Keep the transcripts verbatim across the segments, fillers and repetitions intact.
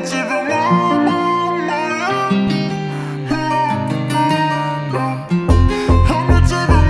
тебя мама моя. Она тебя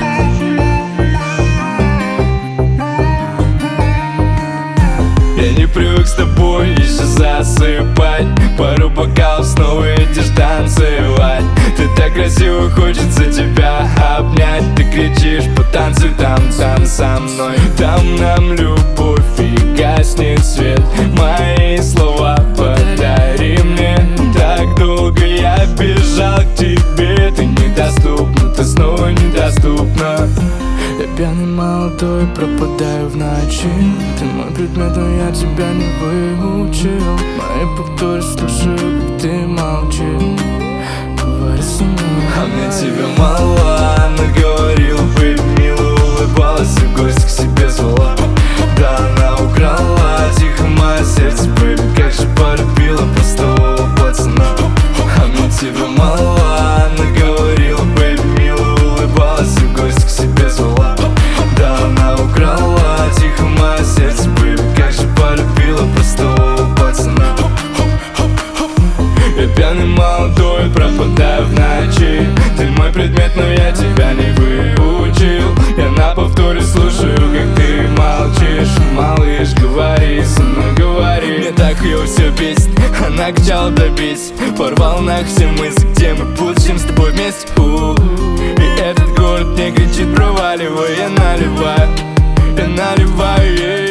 мама. Я не привык с тобой еще засыпать. Пару бокалов снова идешь танцевать. Ты так красиво, хочется тебя обнять. Ты кричишь: потанцуй там, там со мной. Там нам любовь и гаснет свет. Мои слова подари мне. Так долго я бежал к тебе. Ты недоступна, ты снова недоступна. Я пьяный молодой, пропадаю в ночи. Ты мой предмет, но я тебя не выучил. Мои повторы слушаю, как ты молчишь. Говори со мной. А мне тебя мало, она говорила, бэйби, мило улыбалась и в гости к себе звала. Да, она украла тихо мое сердце, бэйби, как же полюбила простого пацана. А мне тебя мало, она говорила, бэйби, мило улыбалась и в гости к себе звала. Да, она украла тихо мое сердце, бэйби, как же полюбила простого пацана. Я пьяный молодой, пропадаю в ночи. Ты мой предмет, но я тебя не выучил. Я на повторе слушаю, как ты молчишь. Малыш, говори со мной, говори. Мне так ее все бесит, она кричала добить. Порвал нахуй все мысли, где мы будем с тобой вместе. У-у-у. И этот город мне кричит: проваливай. Я наливаю, я наливаю ей.